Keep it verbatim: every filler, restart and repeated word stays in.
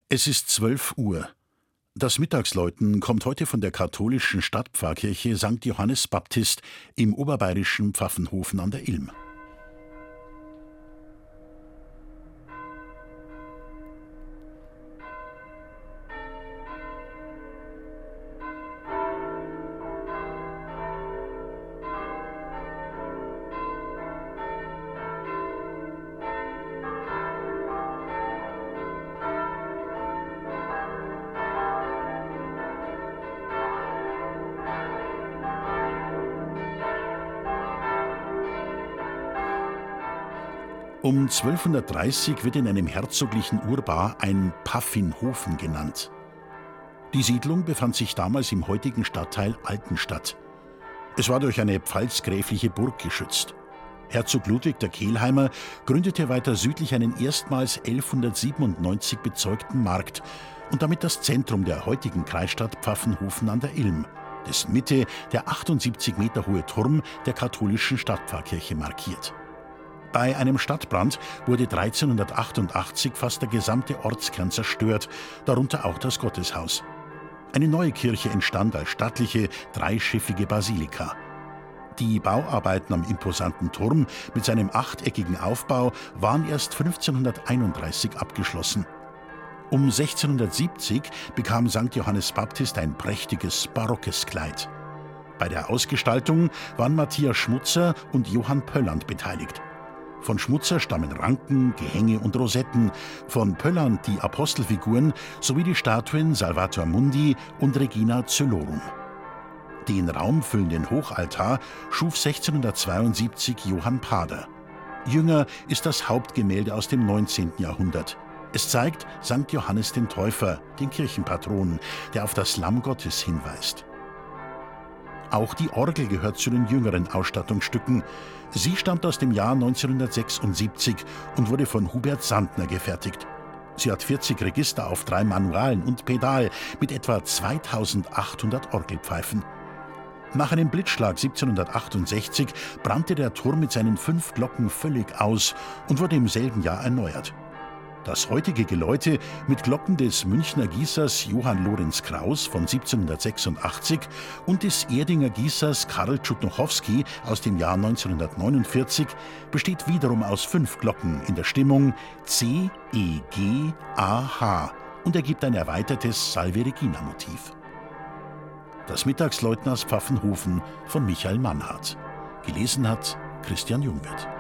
Es ist zwölf Uhr. Das Mittagsläuten kommt heute von der katholischen Stadtpfarrkirche Sankt Johannes Baptist im oberbayerischen Pfaffenhofen an der Ilm. Um zwölfhundertdreißig wird in einem herzoglichen Urbar ein Paffinhofen genannt. Die Siedlung befand sich damals im heutigen Stadtteil Altenstadt. Es war durch eine pfalzgräfliche Burg geschützt. Herzog Ludwig der Kelheimer gründete weiter südlich einen erstmals elfhundertsiebenundneunzig bezeugten Markt und damit das Zentrum der heutigen Kreisstadt Pfaffenhofen an der Ilm, dessen Mitte der achtundsiebzig Meter hohe Turm der katholischen Stadtpfarrkirche markiert. Bei einem Stadtbrand wurde dreizehnhundertachtundachtzig fast der gesamte Ortskern zerstört, darunter auch das Gotteshaus. Eine neue Kirche entstand als stattliche, dreischiffige Basilika. Die Bauarbeiten am imposanten Turm mit seinem achteckigen Aufbau waren erst fünfzehnhunderteinunddreißig abgeschlossen. Um sechzehnhundertsiebzig bekam Sankt Johannes Baptist ein prächtiges, barockes Kleid. Bei der Ausgestaltung waren Matthias Schmutzer und Johann Pölland beteiligt. Von Schmutzer stammen Ranken, Gehänge und Rosetten, von Pölland die Apostelfiguren sowie die Statuen Salvator Mundi und Regina Coelorum. Den raumfüllenden Hochaltar schuf sechzehnhundertzweiundsiebzig Johann Pader. Jünger ist das Hauptgemälde aus dem neunzehnten Jahrhundert. Es zeigt Sankt Johannes den Täufer, den Kirchenpatron, der auf das Lamm Gottes hinweist. Auch die Orgel gehört zu den jüngeren Ausstattungsstücken. Sie stammt aus dem Jahr neunzehnhundertsechsundsiebzig und wurde von Hubert Sandner gefertigt. Sie hat vierzig Register auf drei Manualen und Pedal mit etwa zweitausendachthundert Orgelpfeifen. Nach einem Blitzschlag siebzehnhundertachtundsechzig brannte der Turm mit seinen fünf Glocken völlig aus und wurde im selben Jahr erneuert. Das heutige Geläute mit Glocken des Münchner Gießers Johann Lorenz Kraus von siebzehnhundertsechsundachtzig und des Erdinger Gießers Karl Tschudnochowski aus dem Jahr neunzehnhundertneunundvierzig besteht wiederum aus fünf Glocken in der Stimmung C, E, G, A, H und ergibt ein erweitertes Salve-Regina-Motiv. Das Mittagsläuten aus Pfaffenhofen von Michael Mannhardt. Gelesen hat Christian Jungwirth.